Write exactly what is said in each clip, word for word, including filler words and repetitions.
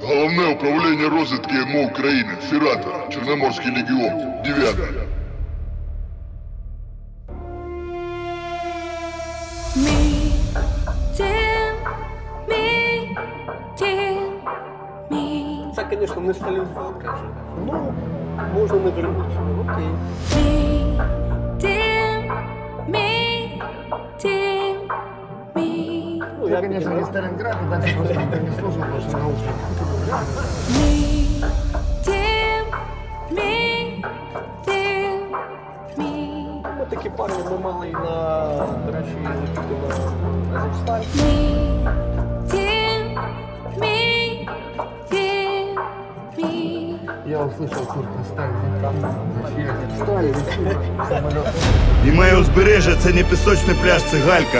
Головне управління розвідки ем о України. Фірата. Чорноморський легіон. дев'яте. Me, dear, me, dear, me. Це, звісно, не Сталінфак, каже. Ну, можна не вернутися, ну окей. Me, dear, me, dear, me. Ну, я Это, конечно, не підіграв. Сталинград, и дальше просто никто не слушал, потому что наушники. Me, dear, me, dear, me. Ми такі парні ми мали і на, до речі, летіти на Азовсталь. Me, dear, me, dear, me. Я услышал куртку Сталь. Сталь, самолет. І моє узбережжя це не пісочний пляж, це галька.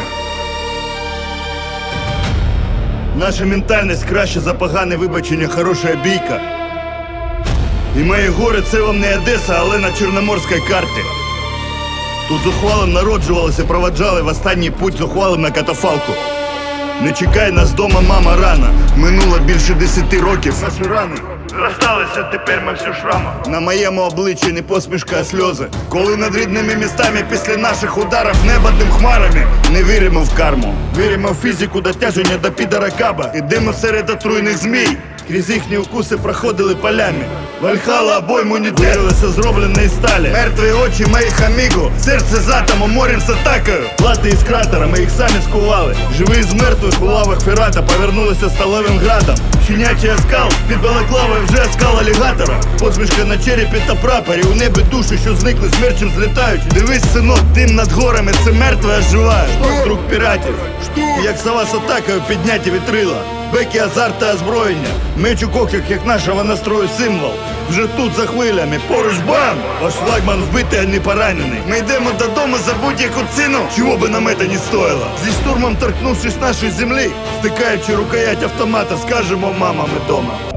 Наша ментальність краще за погане вибачення, хороша бійка. І мої гори це вам не Одеса, але на чорноморській карті. Тут зухвалим народжувалися, проводжали в останній путь зухвалим на катафалку. Не чекай нас дома, мама, рана. Минуло більше десяти років. Наші рани зросталися, тепер ми всю шрама. На моєму обличчі не посмішка, а сльози. Коли над рідними містами після наших ударів небо тим хмарами. Не віримо в карму, віримо в фізику дотяження до підара каба. Ідемо серед отруйних змій. Крізь їхні укуси проходили полями. Вальхала обойму не дивилася, зроблена із сталі. Мертві очі моїх аміго, серце з атомом, морем з атакою. Плати із кратера, ми їх самі скували. Живі з мертвих у лавах фірата повернулися сталевим градом. Щенячий оскал, під балаклавою вже оскал алігатора. Посмішка на черепі та прапорі, у небі душі, що зникли, смерчем злітають. Дивись, синок, дим над горами, це мертве оживає. Друг піратів, як сова з атакою підняті вітрила. Беки, азарт та озброєння, меч у когтях, як нашого настрою символ. Вже тут за хвилями, поруч бам! Ваш флагман вбитий, а не поранений. Ми йдемо додому за будь-яку ціну, чого би нам це не стоїло. Зі штурмом торкнувшись нашої землі, стикаючи рукоять автомата, скажемо, мама, ми дома.